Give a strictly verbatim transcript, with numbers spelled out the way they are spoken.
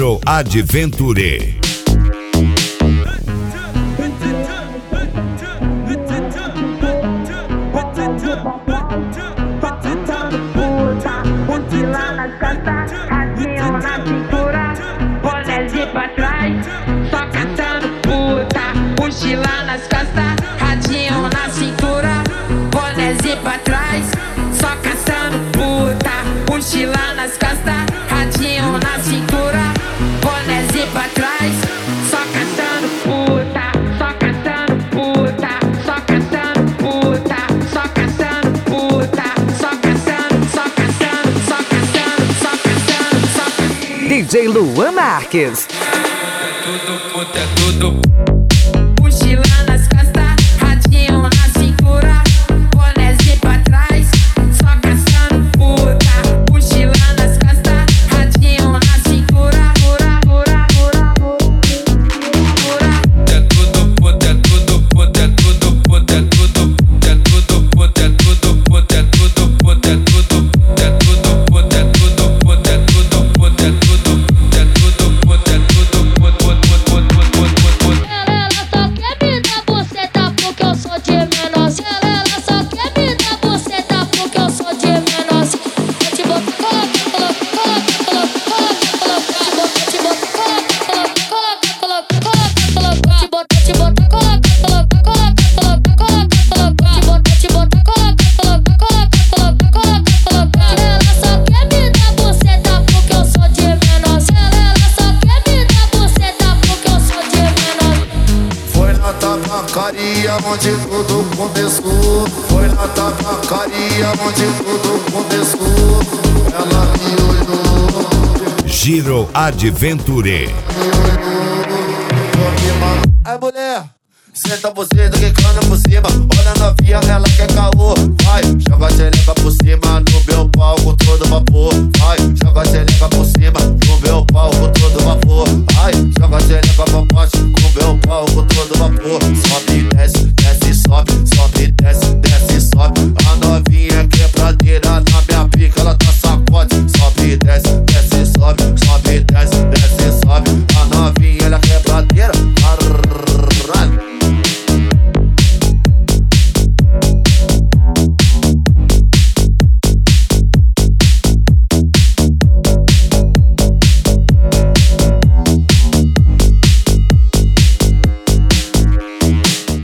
Giro Adventure. Mochila nas costas, radinho na cintura, bonézinho pra trás, só catando puta. Mochila nas costas, radinho na cintura, bonézinho pra trás, só catando puta. Mochila nas costas, radinho na cintura, bonézinho pra trás, só catando puta, só catando puta, só catando puta, só catando puta, só catando, só catando, só catando, só catando, só catando. D J Luan Marques. Tudo puta, é tudo. Mochila nas costas, radinho na cintura, bonézinho pra trás, só caçando puta. Mochila nas costas, radinho na cintura, pura, pura, pura, pura. É tudo puta, é tudo puta, é tudo puta, é tudo, é tudo puta, é tudo puta, é tudo puta, é tudo, é tudo puta, é tudo puta, é tudo puta, é tudo, é tudo puta, é tudo puta, puta, puta, puta, puta, puta. Ela só quer me dar buceta porque eu sou de menor. Ela só quer me dar buceta porque eu sou de menor. Eu te boto, coloca, coloca, coloca, coloca, coloca. Te boto, coloca, coloca, coloca, coloca, coloca. Te boto, te boto, coloca, coloca, coloca, coloca, coloca. Te boto, te boto, coloca, coloca, coloca, coloca, coloca. Ela só quer me dar buceta porque eu sou de menor. Ela só quer me dar buceta porque eu sou de menor. Foi na tabacaria onde tudo começou. Foi na tabacaria onde tudo começou. Ela me olhou. Giro Adventure. Ai mulher, senta você, tá quicando por cima. Olha a novinha, ela quer caô. Vai, joga a xereca por cima no meu palco todo vapor. Vai, joga a xereca por cima no meu palco todo vapor.